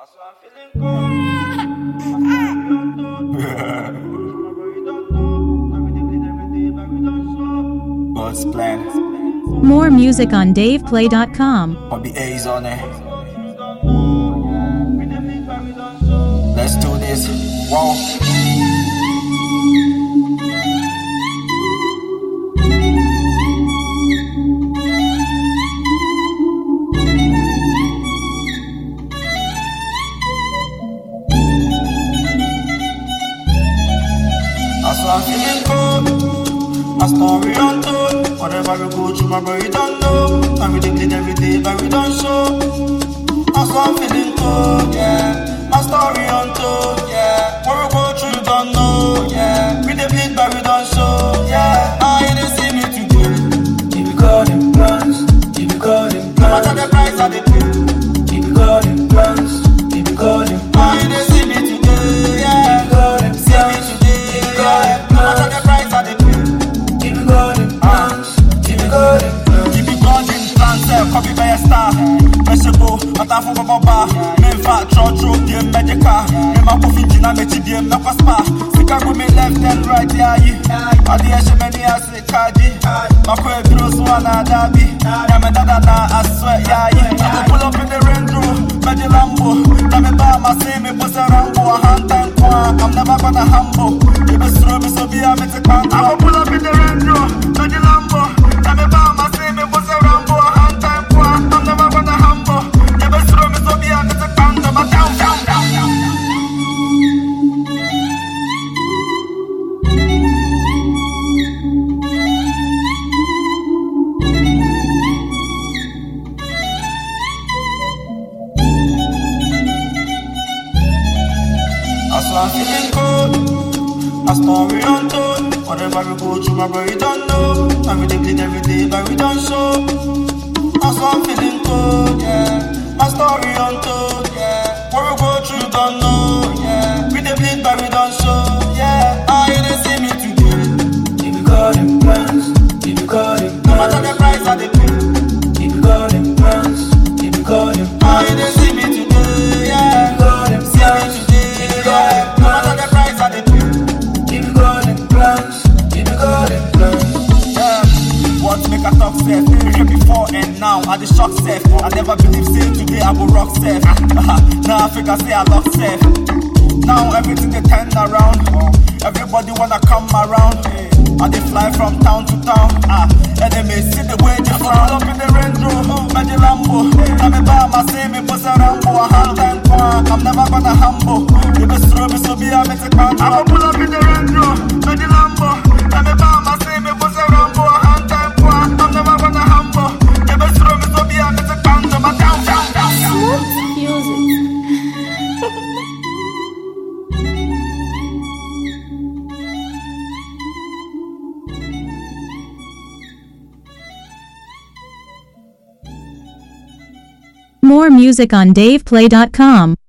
God's plan. More music on DavePlay.com. Bobby A's on it. Let's do this. Whoa. So I'm feeling good, my story untold. Whatever we go through, my bro, you don't know. And we did every day, but we don't show. So I'm feeling good, yeah. My story untold, yeah. What we go through, you don't know, yeah. We did bleed, but we don't show, yeah. I didn't see me today. If you got in plans, if you got in plans. No matter the price I did pay. If you got in plans, if you got in plans. I didn't see me today, yeah. If you got in plans, see me today. Copy by a star, vegetable, a tafu baba, men fat, trotro, game medica, and my coffee dinner, metidium, no paspa, Chicago me left and right, yeah, I the Ashemani as a cardi, my queer throws one at Dabi, Yamadada, I swear, yeah, I pull up in the Range Rover, Medilambo, Tamaba, my same, was a rambo, a hand and qua, I'm never gonna humble, you best throw me so be a metric pound, I pull up in the Range Rover, Medilambo, Tamaba, my same, was a rambo, a hand. I'm never gonna humble. You best throw me so be a little pound of a down. So I'm feeling good. My story untold. Whatever we go through, my bro, you don't know. And we bleed every day, but we don't show. So I'm feeling good, yeah. My story untold, yeah. What we go through, don't know, yeah. We dey bleed, but we don't show, yeah. I didn't see me today. If you got in plans, if you got in plans. No matter the price I dey pay. If you got in plans, if you got in plans. I didn't see me today, yeah. If you got in plans, if you got in plans. No matter the price I dey pay. If you got in plans, if you got in plans. What make a talk safe? Here before and now, I the shock safe. I never believe say today I will rock safe. Now I figure say I lock safe. Now everything they turn around. Everybody wanna come around. I they fly from town to town. Enemies see the way they frown. Up in the Range Rover, Medilambo. I'm about my same, was a rambo, a hand and quan. I'm never gonna humble. You best throw me so be a metric pound. I will pull up in the Range Rover, Medilambo. I'm about my same, was a rambo, a hand and quan. I'm never gonna humble. You best throw me so be a metric pound. I'm a down. More music on DavePlay.com.